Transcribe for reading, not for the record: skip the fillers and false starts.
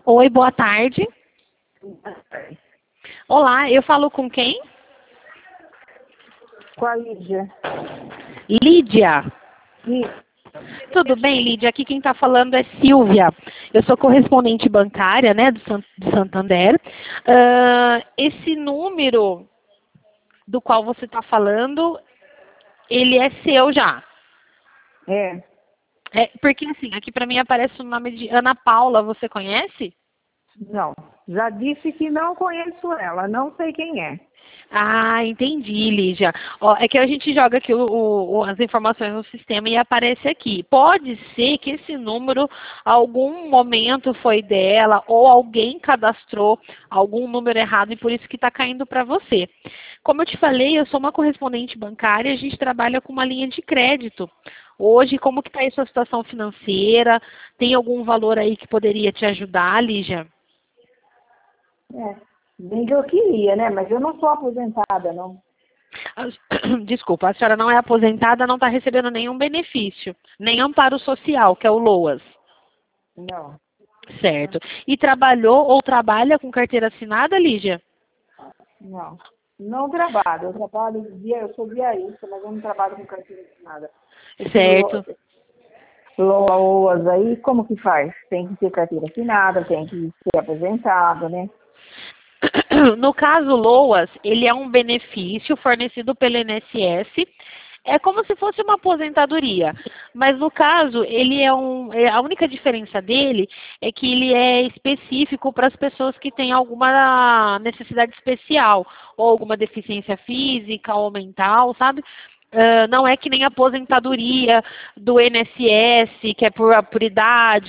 Oi, boa tarde. Olá, eu falo com quem? Com a Lídia. Lídia. Isso. Tudo bem, Lídia? Aqui quem está falando é Silvia. Eu sou correspondente bancária, né, do Santander. Esse número do qual você está falando, ele é seu já. É. Porque assim, aqui para mim aparece o nome de Ana Paula, você conhece? Não. Já disse que não conheço ela, não sei quem é. Ah, entendi, Lígia. Ó, é que a gente joga aqui as informações no sistema e aparece aqui. Pode ser que esse número, algum momento foi dela ou alguém cadastrou algum número errado e por isso que está caindo para você. Como eu te falei, eu sou uma correspondente bancária e a gente trabalha com uma linha de crédito. Hoje, como que está aí a sua situação financeira? Tem algum valor aí que poderia te ajudar, Lígia? Bem que eu queria, né? Mas eu não sou aposentada, não. Desculpa, a senhora não é aposentada, não está recebendo nenhum benefício, nem amparo social, que é o LOAS. Não. Certo. E trabalhou ou trabalha com carteira assinada, Lígia? Não. Não trabalho. Eu sou diarista, mas eu não trabalho com carteira assinada. Certo. LOAS aí, como que faz? Tem que ter carteira assinada, tem que ser aposentado, né? No caso LOAS, ele é um benefício fornecido pelo INSS. É como se fosse uma aposentadoria, mas no caso, a única diferença dele é que ele é específico para as pessoas que têm alguma necessidade especial, ou alguma deficiência física ou mental, sabe? Não é que nem a aposentadoria do INSS, que é por idade,